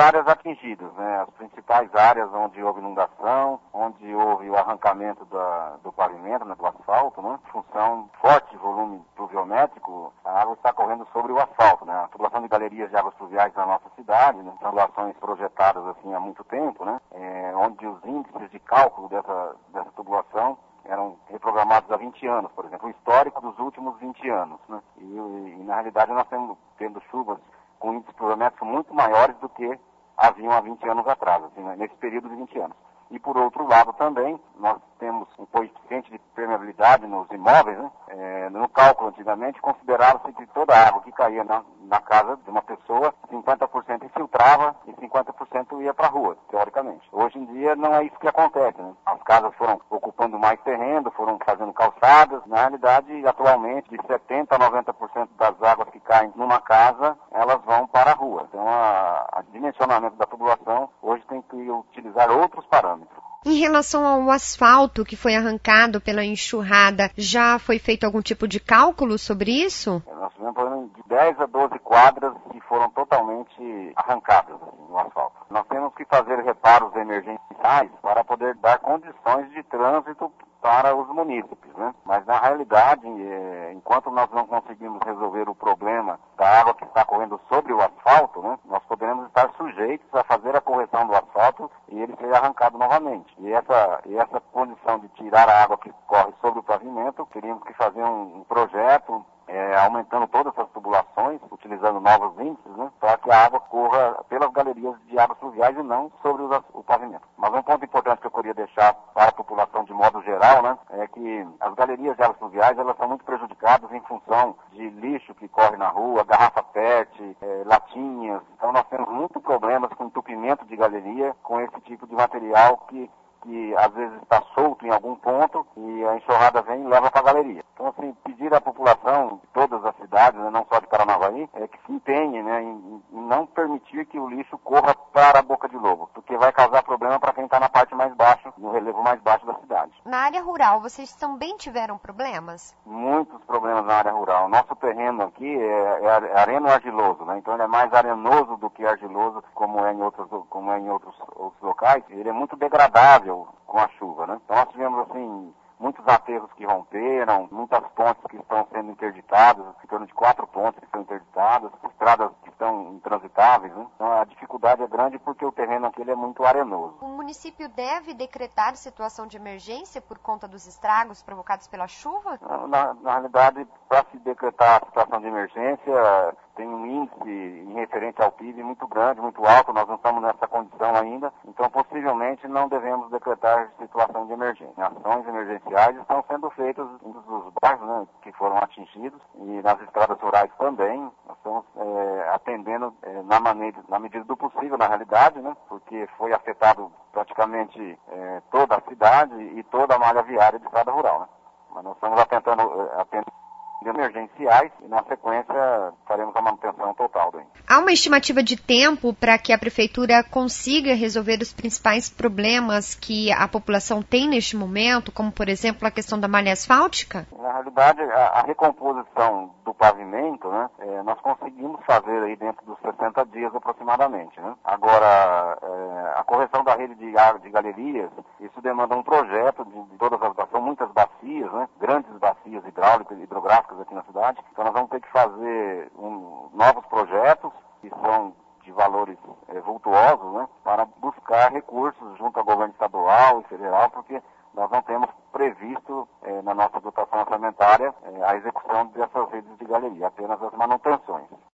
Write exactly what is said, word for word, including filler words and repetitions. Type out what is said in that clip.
áreas atingidas, né? As principais áreas onde houve inundação, onde houve o arrancamento da, do pavimento, né, do asfalto, né? Em função de forte volume pluviométrico, a água está correndo sobre o asfalto, né? A tubulação de galerias de águas pluviais na nossa cidade, né? São tubulações projetadas assim há muito tempo, né? É, onde os índices de cálculo dessa, dessa tubulação eram reprogramados há vinte anos, por exemplo, o histórico dos últimos vinte anos, né? E, e na realidade nós temos tendo chuvas com índices pluviométricos muito maiores do que haviam há vinte anos atrás, assim, né? Nesse período de vinte anos. E por outro lado também, nós temos um coeficiente de permeabilidade nos imóveis, né? É, no cálculo antigamente considerava-se que toda a água que caía na, na casa de uma pessoa, cinquenta por cento infiltrava e cinquenta por cento ia para a rua, teoricamente. Hoje em dia não é isso que acontece, né? As casas foram ocupando mais terreno, foram fazendo calçadas. Na realidade, atualmente, de setenta por cento a noventa por cento das águas que caem numa casa, elas vão para a rua. Então, o dimensionamento da tubulação hoje tem que utilizar outros parâmetros. Em relação ao asfalto que foi arrancado pela enxurrada, já foi feito algum tipo de cálculo sobre isso? Nós tivemos de dez a doze quadras que foram totalmente arrancadas assim, no asfalto. Nós temos que fazer reparos emergenciais para poder dar condições de trânsito para os munícipes, né? Mas na realidade, é, enquanto nós não conseguimos resolver o problema da água que está correndo sobre o asfalto, né, nós poderemos estar sujeitos a fazer a correção do asfalto e ele ser arrancado novamente. E essa, e essa condição de tirar a água que corre sobre o pavimento, teríamos que fazer um, um projeto é, aumentando todas essas tubulações, utilizando novos índices, né, para que a água corra pelas galerias de águas pluviais e não sobre o, o pavimento. Mas um ponto importante que eu queria deixar para a população de modo geral, né, é que as galerias de águas pluviais elas são muito prejudicadas em função de lixo que corre na rua, garrafa pet, é, latinhas. Então nós temos muitos problemas com entupimento de galeria com esse tipo de material que que às vezes está solto em algum ponto e a enxurrada vem e leva para a galeria. Então, assim, pedir à população de todas as cidades, né, não só de Paranavaí, é que se empenhe, né, em, em não permitir que o lixo corra para a boca de lobo, porque vai causar problema para quem está na parte mais baixa, no relevo mais baixo da cidade. Na área rural, vocês também tiveram problemas? Muitos problemas na área rural. Nosso terreno aqui é, é areno argiloso, né, então ele é mais arenoso do que argiloso, como é em outros, como é em outros, outros locais. Ele é muito degradável com a chuva, né? Então nós tivemos, assim, muitos aterros que romperam, muitas pontes que estão sendo interditadas, em torno de quatro pontes que estão interditadas, estradas que estão intransitáveis, né? Então a dificuldade é grande porque o terreno aqui ele é muito arenoso. O município deve decretar situação de emergência por conta dos estragos provocados pela chuva? Na, na realidade, para se decretar a situação de emergência, tem um índice referente ao P I B muito grande, muito alto, nós não estamos nessa condição ainda, então possivelmente não devemos decretar situação de emergência. Ações emergenciais estão sendo feitas nos bairros, né, que foram atingidos e nas estradas rurais também. Nós estamos é, atendendo é, na, maneira, na medida do possível, na realidade, né, porque foi afetado praticamente é, toda a cidade e toda a malha viária de estrada rural. Né? Mas nós estamos atentando, atendendo emergenciais e na sequência faremos a manutenção total do índice. Há uma estimativa de tempo para que a prefeitura consiga resolver os principais problemas que a população tem neste momento, como por exemplo a questão da malha asfáltica? Na realidade, a, a recomposição do pavimento, né, é, nós conseguimos fazer aí dentro dos sessenta dias aproximadamente, né? Agora, é, a correção da rede de, de galerias, isso demanda um projeto de, de todas as bacias, são muitas bacias, né, grandes bacias hidráulicas, hidrográficas aqui na cidade, então nós vamos ter que fazer um, novos projetos que são de valores é, vultuosos, né, para buscar recursos junto ao governo estadual e federal, porque nós não temos previsto é, na nossa dotação orçamentária é, a execução dessas redes de galeria, apenas as manutenções.